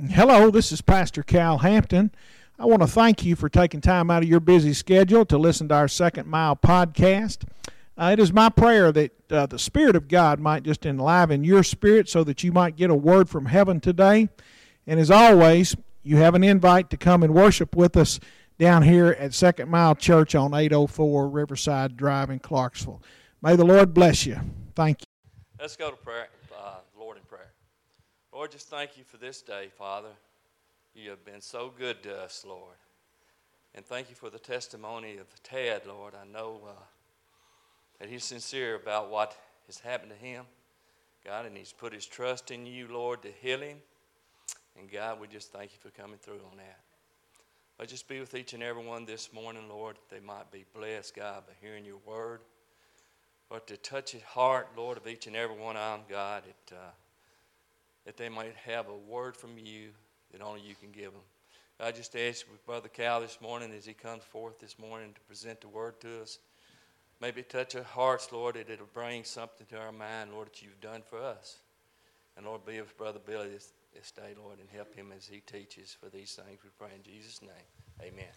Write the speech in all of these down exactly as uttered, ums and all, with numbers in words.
Hello, this is Pastor Cal Hampton. I want to thank you for taking time out of your busy schedule to listen to our Second Mile podcast. Uh, it is my prayer that uh, the Spirit of God might just enliven your spirit so that you might get a word from heaven today. And as always, you have an invite to come and worship with us down here at Second Mile Church on eight oh four Riverside Drive in Clarksville. May the Lord bless you. Thank you. Let's go to prayer, uh, Lord in prayer. Lord, just thank you for this day, Father. You have been so good to us, Lord. And thank you for the testimony of Ted, Lord. I know uh, that he's sincere about what has happened to him, God, and he's put his trust in you, Lord, to heal him. And God, we just thank you for coming through on that. But just be with each and every one this morning, Lord, that they might be blessed, God, by hearing your word. Lord, to touch the heart, Lord, of each and every one of them, God, that, uh, that they might have a word from you that only you can give them. I just ask with Brother Cal this morning as he comes forth this morning to present the word to us. Maybe touch our hearts, Lord, that it'll bring something to our mind, Lord, that you've done for us. And Lord, be with Brother Billy this, this day, Lord, and help him as he teaches for these things. We pray in Jesus' name. Amen.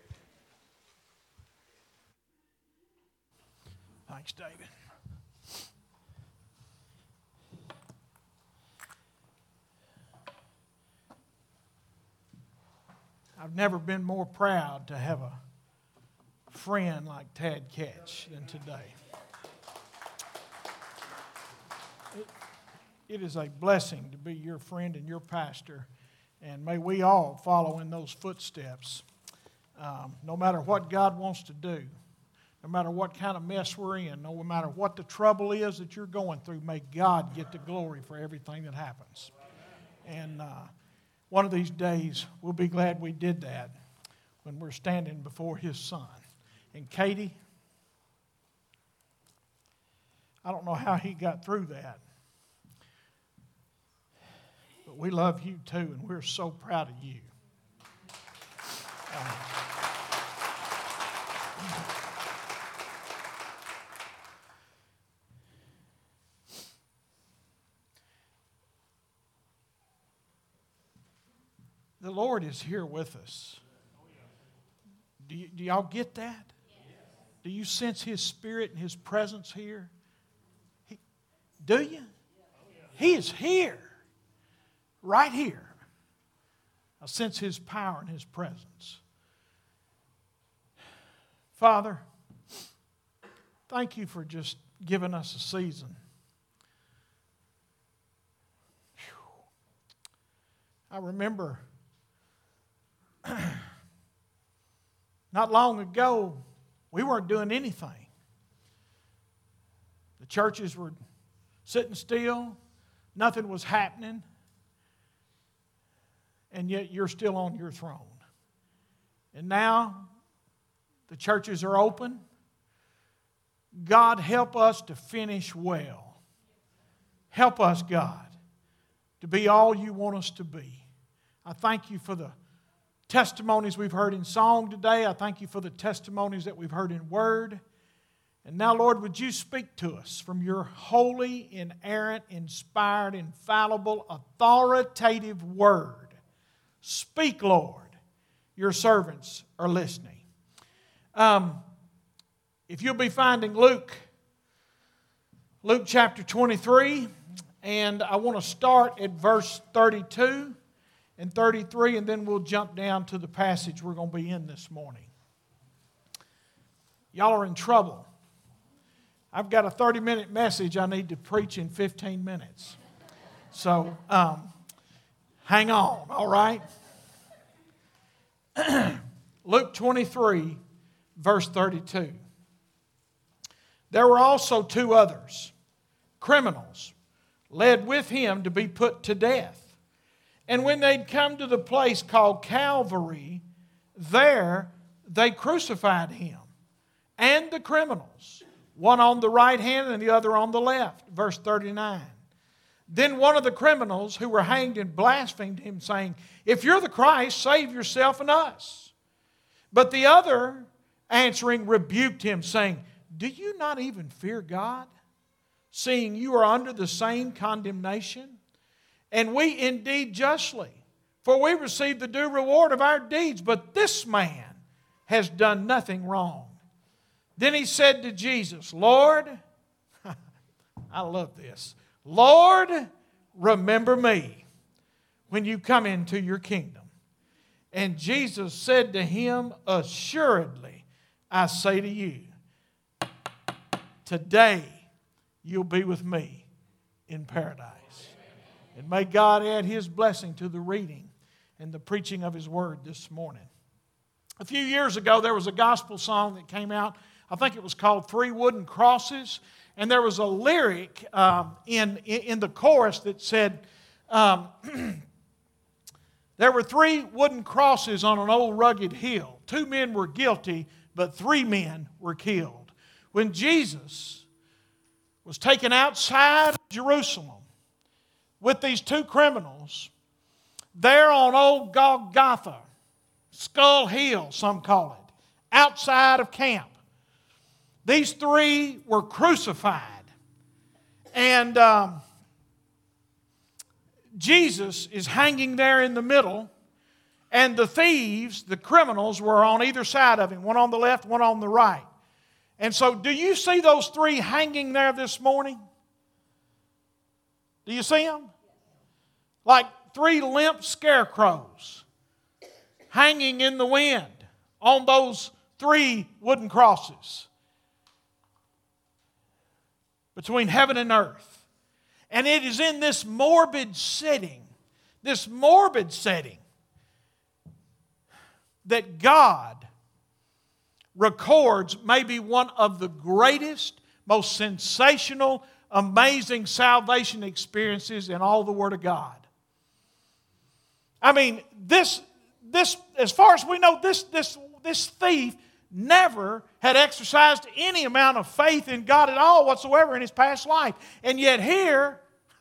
Thanks, David. I've never been more proud to have a friend like Tad Ketch than today. It, it is a blessing to be your friend and your pastor, and may we all follow in those footsteps. Um, no matter what God wants to do, no matter what kind of mess we're in, no matter what the trouble is that you're going through, may God get the glory for everything that happens. And uh, one of these days, we'll be glad we did that when we're standing before His Son. And Katie, I don't know how he got through that, but we love you too, and we're so proud of you. Uh, The Lord is here with us. Do, y- do y'all get that? Do you sense His Spirit and His presence here? He, do you? He is here. Right here. I sense His power and His presence. Father, thank you for just giving us a season. Whew. I remember not long ago, we weren't doing anything. The churches were sitting still. Nothing was happening. And yet you're still on your throne. And now the churches are open. God, help us to finish well. Help us, God, to be all you want us to be. I thank you for the testimonies we've heard in song today. I thank you for the testimonies that we've heard in word. And now, Lord, would you speak to us from your holy, inerrant, inspired, infallible, authoritative word. Speak, Lord. Your servants are listening. Um, if you'll be finding Luke, Luke chapter twenty-three, and I want to start at verse thirty-two. And thirty-three, and then we'll jump down to the passage we're going to be in this morning. Y'all are in trouble. I've got a thirty-minute message I need to preach in fifteen minutes. So, um, hang on, all right? Luke twenty-three, verse thirty-two. There were also two others, criminals, led with him to be put to death. And when they'd come to the place called Calvary, there they crucified him and the criminals, one on the right hand and the other on the left. Verse thirty-nine. Then one of the criminals who were hanged and blasphemed him, saying, "If you're the Christ, save yourself and us." But the other, answering, rebuked him, saying, "Do you not even fear God, seeing you are under the same condemnation? And we indeed justly, for we receive the due reward of our deeds. But this man has done nothing wrong. Then he said to Jesus, Lord, I love this, Lord, remember me when you come into your kingdom. And Jesus said to him, assuredly, I say to you, today you'll be with me in paradise. And may God add His blessing to the reading and the preaching of His Word this morning. A few years ago, there was a gospel song that came out. I think it was called Three Wooden Crosses. And there was a lyric um, in, in the chorus that said, um, there were three wooden crosses on an old rugged hill. Two men were guilty, but three men were killed. When Jesus was taken outside Jerusalem with these two criminals, there on old Golgotha, Skull Hill, some call it, outside of camp, these three were crucified. And um, Jesus is hanging there in the middle, and the thieves, the criminals, were on either side of him, one on the left, one on the right. And so, do you see those three hanging there this morning? Do you see them? Like three limp scarecrows hanging in the wind on those three wooden crosses between heaven and earth. And it is in this morbid setting, this morbid setting, that God records maybe one of the greatest, most sensational, amazing salvation experiences in all the Word of God. I mean, this, this, as far as we know, this, this, this thief never had exercised any amount of faith in God at all whatsoever in his past life. And yet here,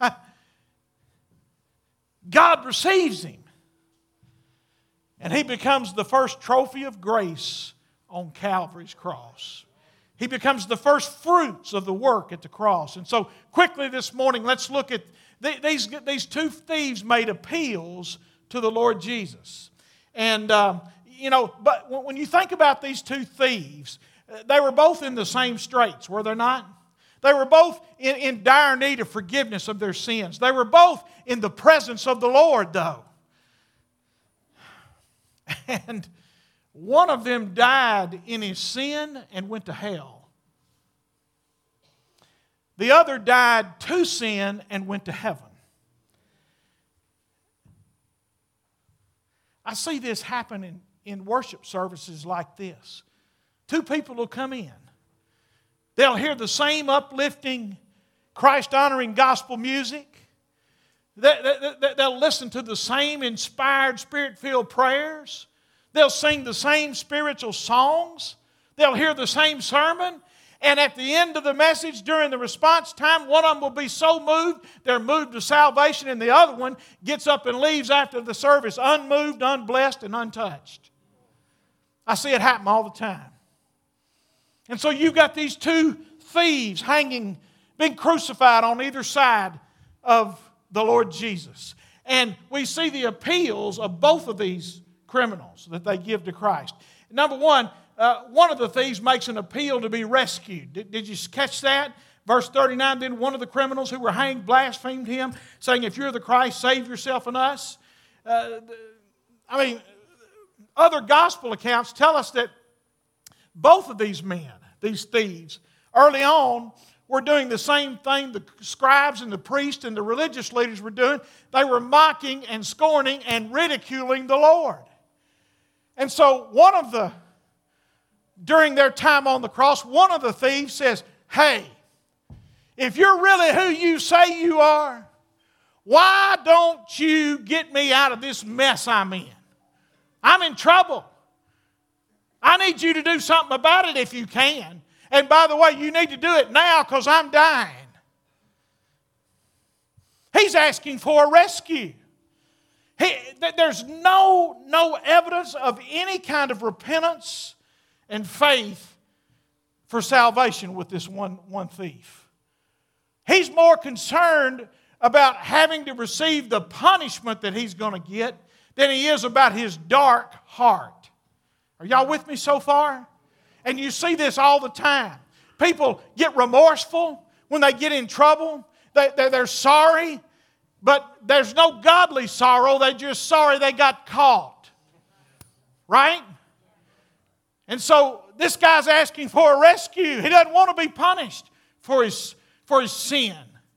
God receives him. And he becomes the first trophy of grace on Calvary's cross. He becomes the first fruits of the work at the cross. And so quickly this morning, let's look at these, these two thieves made appeals to the Lord Jesus. And, um, you know, but when you think about these two thieves, they were both in the same straits, were they not? They were both in, in dire need of forgiveness of their sins. They were both in the presence of the Lord, though. And one of them died in his sin and went to hell. The other died to sin and went to heaven. I see this happen in, in worship services like this. Two people will come in. They'll hear the same uplifting, Christ-honoring gospel music. They'll listen to the same inspired, Spirit-filled prayers. They'll sing the same spiritual songs. They'll hear the same sermon. And at the end of the message, during the response time, one of them will be so moved, they're moved to salvation, and the other one gets up and leaves after the service unmoved, unblessed, and untouched. I see it happen all the time. And so you've got these two thieves hanging, being crucified on either side of the Lord Jesus. And we see the appeals of both of these criminals that they give to Christ. Number one, uh, one of the thieves makes an appeal to be rescued. Did, did you catch that? Verse thirty-nine, then one of the criminals who were hanged blasphemed him, saying, if you're the Christ, save yourself and us. Uh, I mean, other gospel accounts tell us that both of these men, these thieves, early on were doing the same thing the scribes and the priests and the religious leaders were doing. They were mocking and scorning and ridiculing the Lord. And so one of the, during their time on the cross, one of the thieves says, hey, if you're really who you say you are, why don't you get me out of this mess I'm in? I'm in trouble. I need you to do something about it if you can. And by the way, you need to do it now because I'm dying. He's asking for a rescue. He, there's no, no evidence of any kind of repentance and faith for salvation with this one, one thief. He's more concerned about having to receive the punishment that he's going to get than he is about his dark heart. Are y'all with me so far? And you see this all the time. People get remorseful when they get in trouble. They, they're, they're sorry, but there's no godly sorrow. They're just sorry they got caught. Right? And so this guy's asking for a rescue. He doesn't want to be punished for his, for his sin.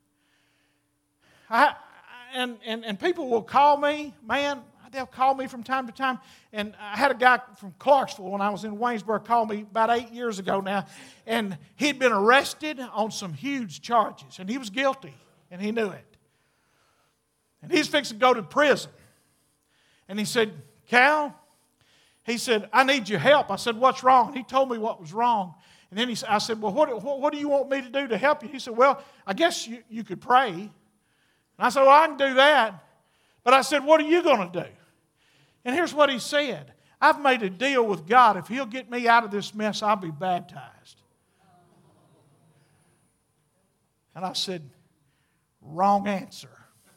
I, and, and, and people will call me, man, they'll call me from time to time. And I had a guy from Clarksville when I was in Waynesboro call me about eight years ago now. And he'd been arrested on some huge charges. And he was guilty. And he knew it. And he's fixing to go to prison. And he said, Cal, he said, I need your help. I said, what's wrong? And he told me what was wrong. And then he, I said, well, what, what, what do you want me to do to help you? He said, well, I guess you, you could pray. And I said, well, I can do that. But I said, what are you going to do? And here's what he said. I've made a deal with God. If he'll get me out of this mess, I'll be baptized. And I said, wrong answer.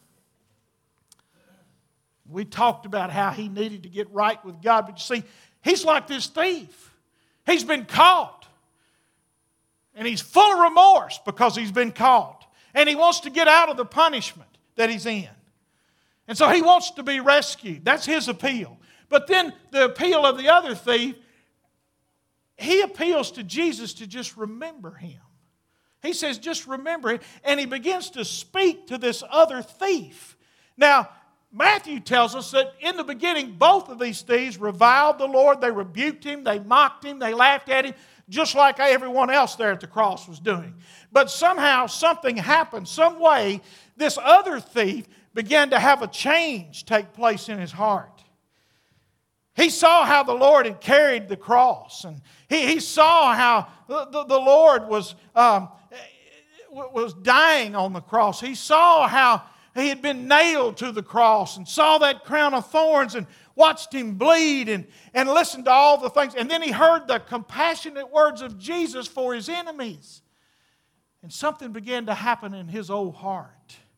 We talked about how he needed to get right with God. But you see, he's like this thief. He's been caught. And he's full of remorse because he's been caught. And he wants to get out of the punishment that he's in. And so he wants to be rescued. That's his appeal. But then the appeal of the other thief, he appeals to Jesus to just remember him. He says, just remember him. And he begins to speak to this other thief. Now, Matthew tells us that in the beginning, both of these thieves reviled the Lord. They rebuked him. They mocked him. They laughed at him, just like everyone else there at the cross was doing. But somehow something happened. Some way, this other thief began to have a change take place in his heart. He saw how the Lord had carried the cross. And he, he saw how the, the, the Lord was, um, was dying on the cross. He saw how he had been nailed to the cross and saw that crown of thorns and watched him bleed and, and listened to all the things. And then he heard the compassionate words of Jesus for his enemies. And something began to happen in his old heart.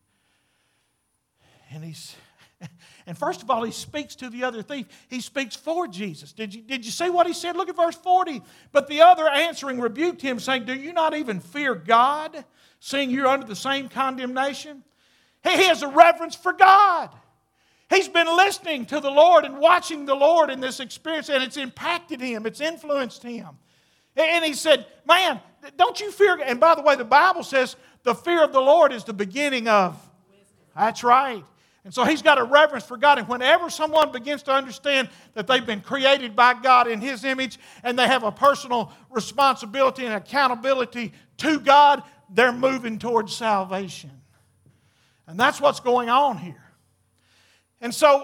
And he's, and first of all, he speaks to the other thief. He speaks for Jesus. Did you, did you see what he said? Look at verse forty. But the other answering rebuked him, saying, do you not even fear God, seeing you're under the same condemnation? He has a reverence for God. He's been listening to the Lord and watching the Lord in this experience, and it's impacted him. It's influenced him. And he said, man, don't you fear? And by the way, the Bible says the fear of the Lord is the beginning of wisdom. That's right. And so he's got a reverence for God. And whenever someone begins to understand that they've been created by God in his image and they have a personal responsibility and accountability to God, they're moving towards salvation. And that's what's going on here. And so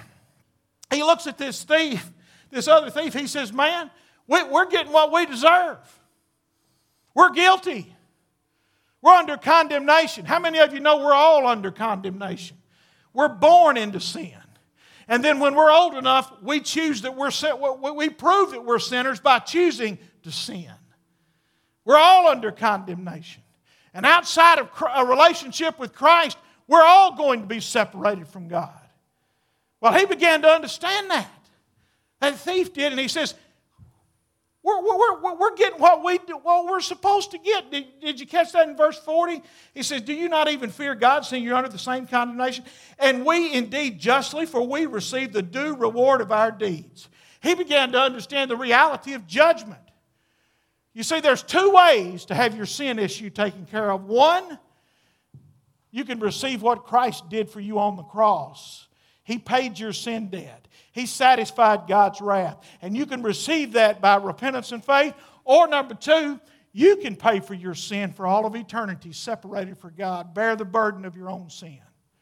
he looks at this thief, this other thief. He says, man, we're getting what we deserve. We're guilty. We're under condemnation. How many of you know we're all under condemnation? We're born into sin. And then when we're old enough, we choose that we're we prove that we're sinners by choosing to sin. We're all under condemnation. And outside of a relationship with Christ, we're all going to be separated from God. Well, he began to understand that. That thief did, and he says, We're, we're, we're getting what, we do, what we're supposed to get. Did, did you catch that in verse forty? He says, do you not even fear God, seeing you're under the same condemnation? And we indeed justly, for we receive the due reward of our deeds. He began to understand the reality of judgment. You see, there's two ways to have your sin issue taken care of. One, you can receive what Christ did for you on the cross. He paid your sin debt. He satisfied God's wrath. And you can receive that by repentance and faith. Or number two, you can pay for your sin for all of eternity, separated from God. Bear the burden of your own sin.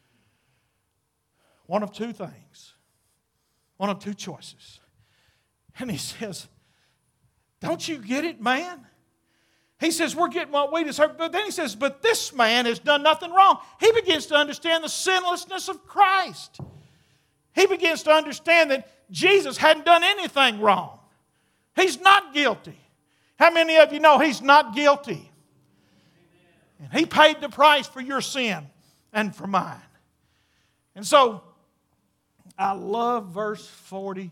One of two things. One of two choices. And he says, don't you get it, man? He says, we're getting what we deserve. But then he says, but this man has done nothing wrong. He begins to understand the sinlessness of Christ. He begins to understand that Jesus hadn't done anything wrong. He's not guilty. How many of you know he's not guilty? And he paid the price for your sin. and for mine. And so, I love verse forty-two.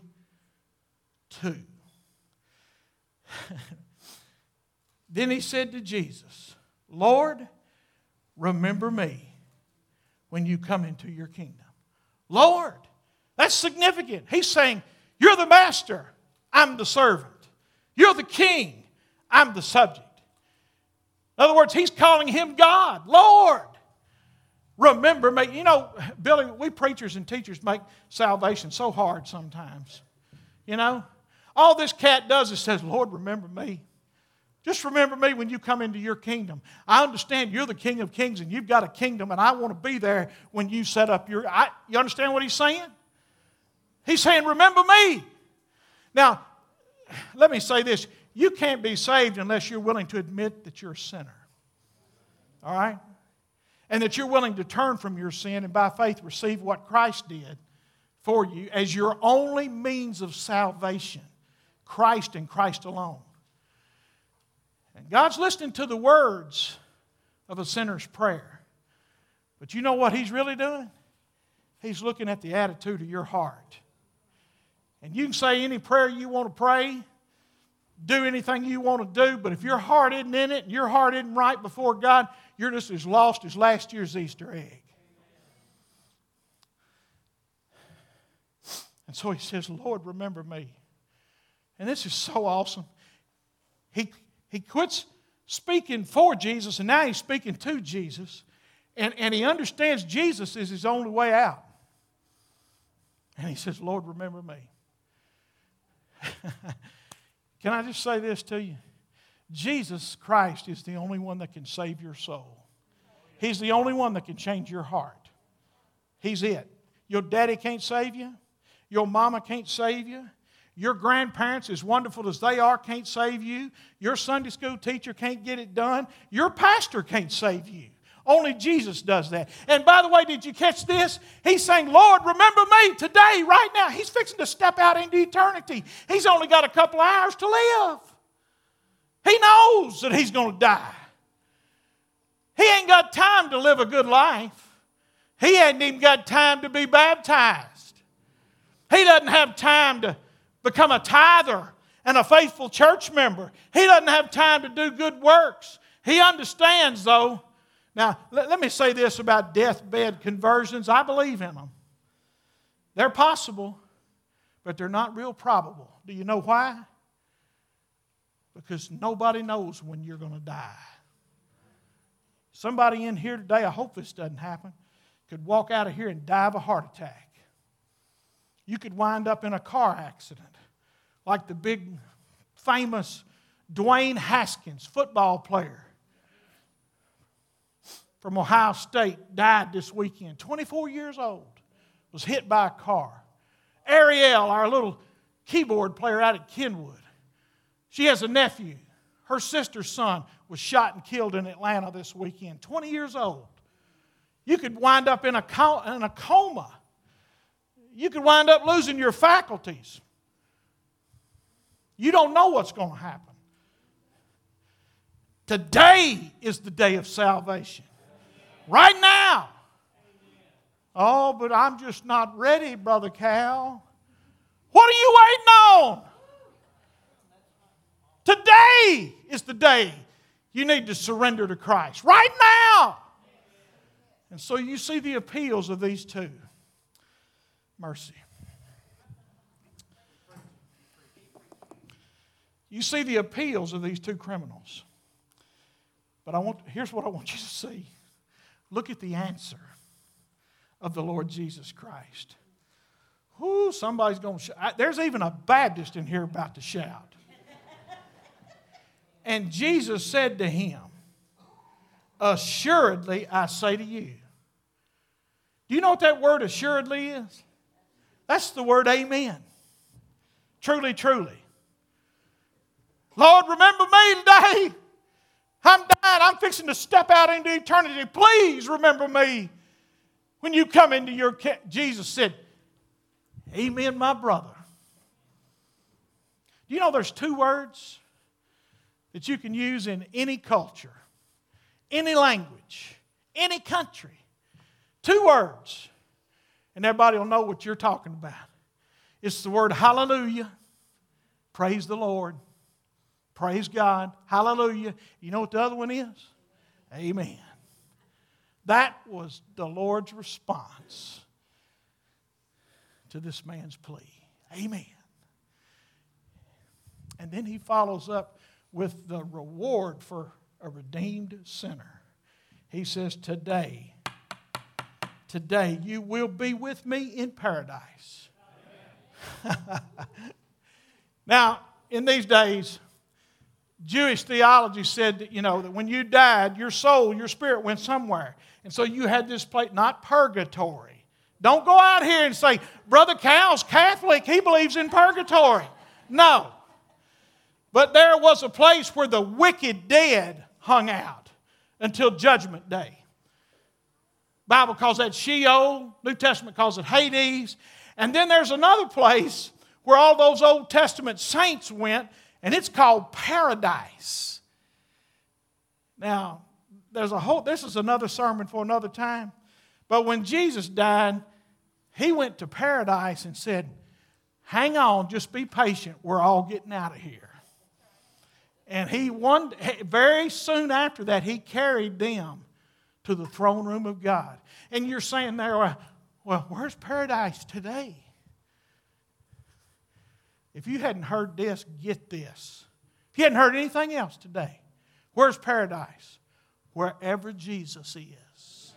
Then he said to Jesus, Lord, remember me when you come into your kingdom. Lord, that's significant. He's saying, you're the master, I'm the servant. You're the king, I'm the subject. In other words, he's calling him God. Lord, remember me. You know, Billy, we preachers and teachers make salvation so hard sometimes. You know, all this cat does is says, Lord, remember me. Just remember me when you come into your kingdom. I understand you're the King of Kings and you've got a kingdom, and I want to be there when you set up your... I, you understand what he's saying? He's saying, remember me. Now, let me say this. You can't be saved unless you're willing to admit that you're a sinner. All right? And that you're willing to turn from your sin and by faith receive what Christ did for you as your only means of salvation. Christ and Christ alone. And God's listening to the words of a sinner's prayer. But you know what He's really doing? He's looking at the attitude of your heart. And you can say any prayer you want to pray, do anything you want to do, but if your heart isn't in it and your heart isn't right before God, you're just as lost as last year's Easter egg. And so he says, Lord, remember me. And this is so awesome. He, he quits speaking for Jesus, and now he's speaking to Jesus. And, and he understands Jesus is his only way out. And he says, Lord, remember me. Can I just say this to you? Jesus Christ is the only one that can save your soul. He's the only one that can change your heart. He's it. Your daddy can't save you. Your mama can't save you. Your grandparents, as wonderful as they are, can't save you. Your Sunday school teacher can't get it done. Your pastor can't save you. Only Jesus does that. And by the way, did you catch this? He's saying, Lord, remember me today, right now. He's fixing to step out into eternity. He's only got a couple of hours to live. He knows that he's going to die. He ain't got time to live a good life. He hadn't even got time to be baptized. He doesn't have time to become a tither and a faithful church member. He doesn't have time to do good works. He understands, though. Now, let, let me say this about deathbed conversions. I believe in them. They're possible, but they're not real probable. Do you know why? Because nobody knows when you're going to die. Somebody in here today, I hope this doesn't happen, could walk out of here and die of a heart attack. You could wind up in a car accident like the big famous Dwayne Haskins, football player from Ohio State, died this weekend. twenty-four years old, was hit by a car. Ariel, our little keyboard player out at Kenwood, she has a nephew. Her sister's son was shot and killed in Atlanta this weekend. twenty years old. You could wind up in a, in a coma. You could wind up losing your faculties. You don't know what's going to happen. Today is the day of salvation. Right now. Oh, but I'm just not ready, Brother Cal. What are you waiting on? Today is the day you need to surrender to Christ. Right now. And so you see the appeals of these two. Mercy. You see the appeals of these two criminals. But I want, here's what I want you to see. Look at the answer of the Lord Jesus Christ. Whoo, somebody's going to shout. There's even a Baptist in here about to shout. And Jesus said to him, assuredly I say to you. Do you know what that word assuredly is? That's the word amen. Truly, truly. Lord, remember me today. I'm dying. I'm fixing to step out into eternity. Please remember me when you come into your... Ca-. Jesus said, amen, my brother. Do you know there's two words that you can use in any culture, any language, any country? Two words. And everybody will know what you're talking about. It's the word hallelujah. Praise the Lord. Praise God. Hallelujah. You know what the other one is? Amen. That was the Lord's response to this man's plea. Amen. And then he follows up with the reward for a redeemed sinner. He says, today, today you will be with me in paradise. Now, in these days, Jewish theology said that, you know, that when you died, your soul, your spirit went somewhere. And so you had this place, not purgatory. Don't go out here and say, Brother Cal's Catholic, he believes in purgatory. No. But there was a place where the wicked dead hung out until Judgment Day. The Bible calls that Sheol. New Testament calls it Hades. And then there's another place where all those Old Testament saints went, and it's called paradise. Now, there's a whole, this is another sermon for another time. But when Jesus died, he went to paradise and said, hang on, just be patient. We're all getting out of here. And he one, very soon after that, he carried them to the throne room of God. And you're saying there, well, well where's paradise today? If you hadn't heard this, get this. If you hadn't heard anything else today, where's paradise? Wherever Jesus is.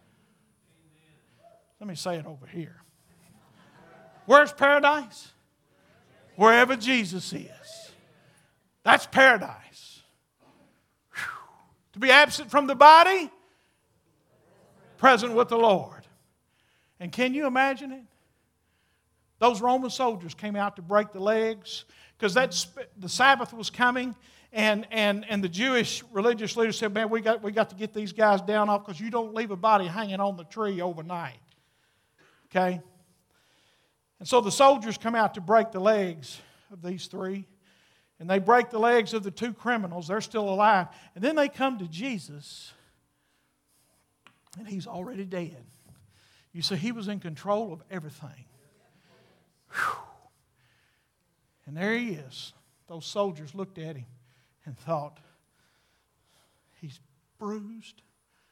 Let me say it over here. Where's paradise? Wherever Jesus is. That's paradise. Whew. To be absent from the body, present with the Lord. And can you imagine it? Those Roman soldiers came out to break the legs because that's the Sabbath was coming, and, and, and the Jewish religious leaders said, man, we got, we got to get these guys down off because you don't leave a body hanging on the tree overnight. Okay? And so the soldiers come out to break the legs of these three. And they break the legs of the two criminals. They're still alive. And then they come to Jesus. And he's already dead. You see, he was in control of everything. Whew. And there he is. Those soldiers looked at him and thought, he's bruised,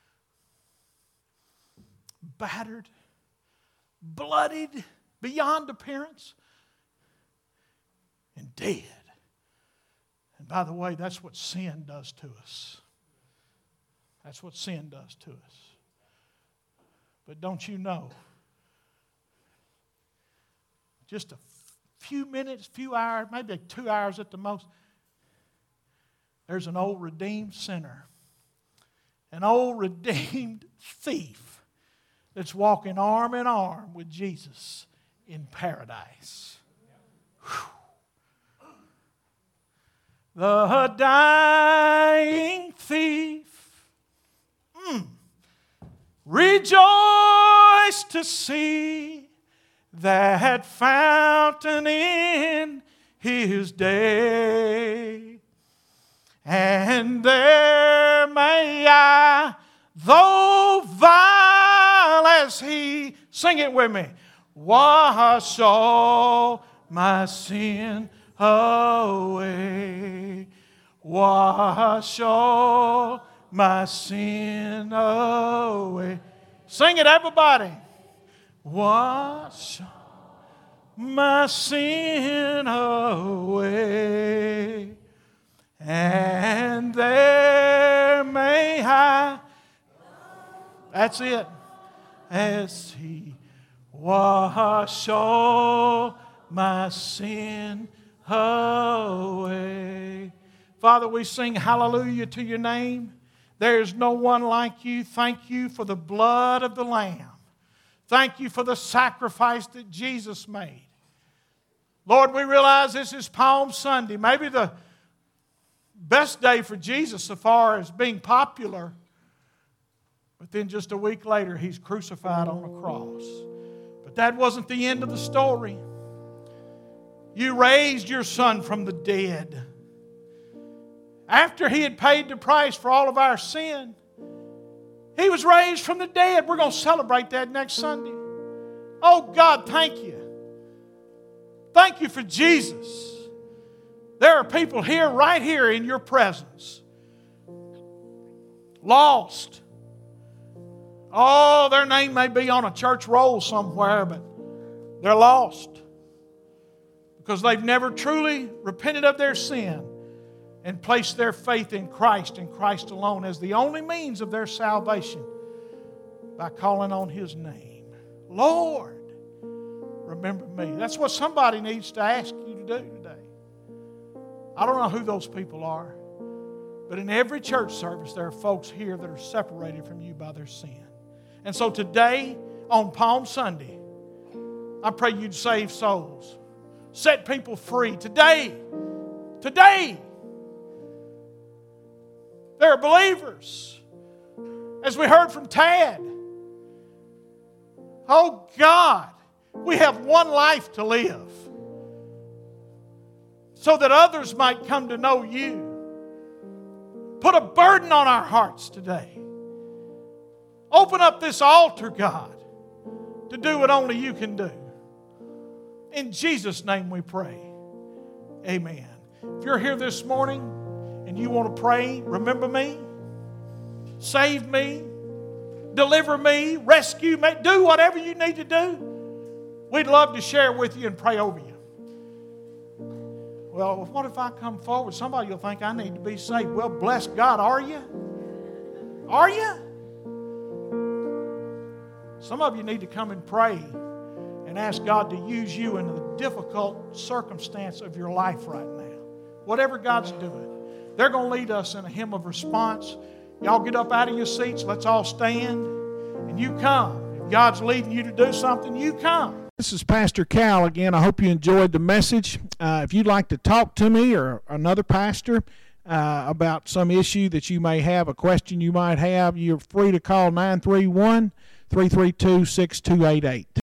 battered, bloodied beyond appearance, and dead. And by the way, that's what sin does to us. That's what sin does to us. But don't you know, just a few minutes, few hours, maybe two hours at the most, there's an old redeemed sinner, an old redeemed thief that's walking arm in arm with Jesus in paradise. Whew. The dying thief mm, rejoiced to see that fountain in his day. And there may I, though vile as he, sing it with me, wash all my sin away, wash all my sin away. Sing it, everybody. Wash my sin away, and there may I, that's it, as he wash all my sin away. Father, we sing hallelujah to your name. There is no one like you. Thank you for the blood of the Lamb. Thank you for the sacrifice that Jesus made. Lord, we realize this is Palm Sunday, maybe the best day for Jesus so far as being popular. But then just a week later, he's crucified on a cross. But that wasn't the end of the story. You raised your Son from the dead. After he had paid the price for all of our sin, He was raised from the dead. We're going to celebrate that next Sunday. Oh, God, thank you. Thank you for Jesus. There are people here, right here in your presence, lost. Oh, their name may be on a church roll somewhere, but they're lost because they've never truly repented of their sin and placed their faith in Christ and Christ alone as the only means of their salvation by calling on His name. Lord, remember me. That's what somebody needs to ask you to do today. I don't know who those people are, but in every church service there are folks here that are separated from you by their sin. And so today, on Palm Sunday, I pray you'd save souls, set people free. Today, today, there are believers, as we heard from Tad. Oh God, we have one life to live so that others might come to know you. Put a burden on our hearts today. Open up this altar, God, to do what only you can do. In Jesus' name we pray. Amen. If you're here this morning and you want to pray, remember me, save me, deliver me, rescue me, do whatever you need to do, we'd love to share with you and pray over you. Well, what if I come forward? Somebody will think I need to be saved. Well, bless God, are you? Are you? Some of you need to come and pray and ask God to use you in the difficult circumstance of your life right now. Whatever God's doing. They're going to lead us in a hymn of response. Y'all get up out of your seats. Let's all stand. And you come. If God's leading you to do something, you come. This is Pastor Cal again. I hope you enjoyed the message. Uh, if you'd like to talk to me or another pastor uh, about some issue that you may have, a question you might have, you're free to call nine three one, three three two, six two eight eight.